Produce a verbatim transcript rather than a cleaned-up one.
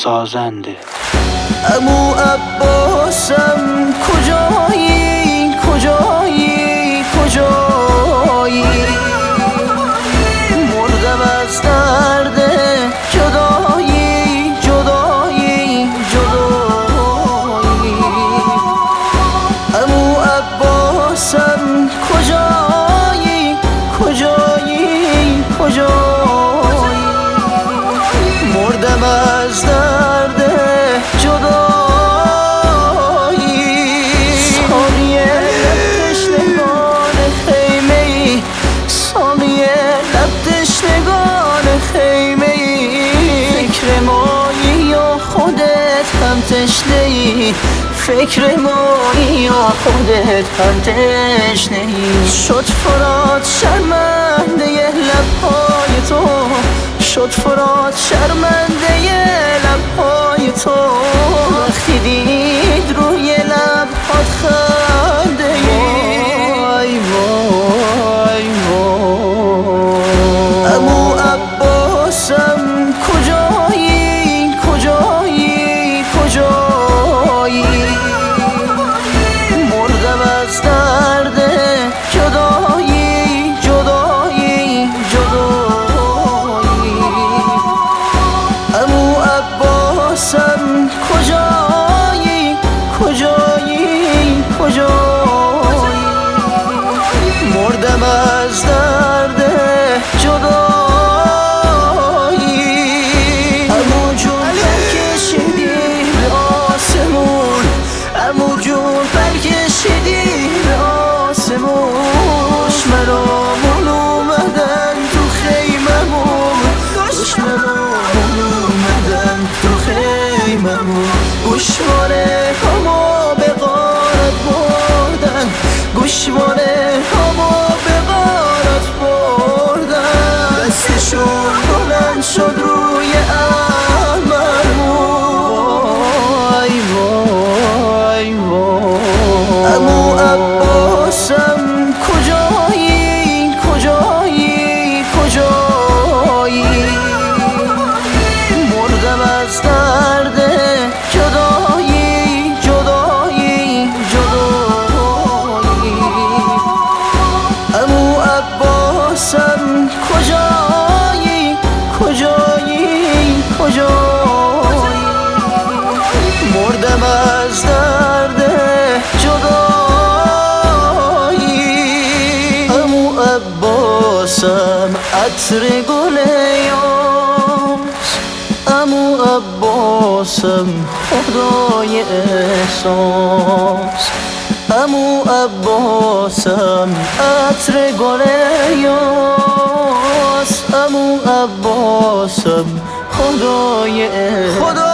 سازنده. عمو عباسم کجایی کجایی کجایی، مردم از درد جدایی جدایی جدایی. عمو عباسم کجایی کجایی کجایی، مردم از درد جدایی. ساقیه لب تشنگان خیمه ای، ساقیه لب تشنگان خیمه ای، فکر مایی یا خودت هم تشنه ای، فکر مایی یا خودت هم تشنه ای. شد فرات شرمنده لبهای تو، شد فرات شرمنده لبهای تو، وقتی دید روی لبهات خنده ای. وای وای وای. عمو عباسم کجایی کجایی کجایی، مردم از درد جدایی جدایی جدایی. عمو عباسم کجایی کجایی کجایی، مردم از درد جدایی. عمو جون پر کشیدی به آسمون، عمو جون پر کشیدی به آسمون، دشمنامون اومدن تو خیممون، دشمنامون اومدن تو خیممون، گوشواره همو به غارت بردن، گوشواره همو به غارت بردن، دستشون بلند شد روی احمرمون. وای وای وای. عمو عباسم کجایی کجایی کجایی، مردم از درد جدایی جدایی جدایی. عمو عباسم کجایی کجایی کجایی، مردم از درد جدایی. عمو عباسم عطر گل یاس، عمو عباسم خدای احساس، عمو عباسم عطر گل یاس، عمو عباسم خدای احساس.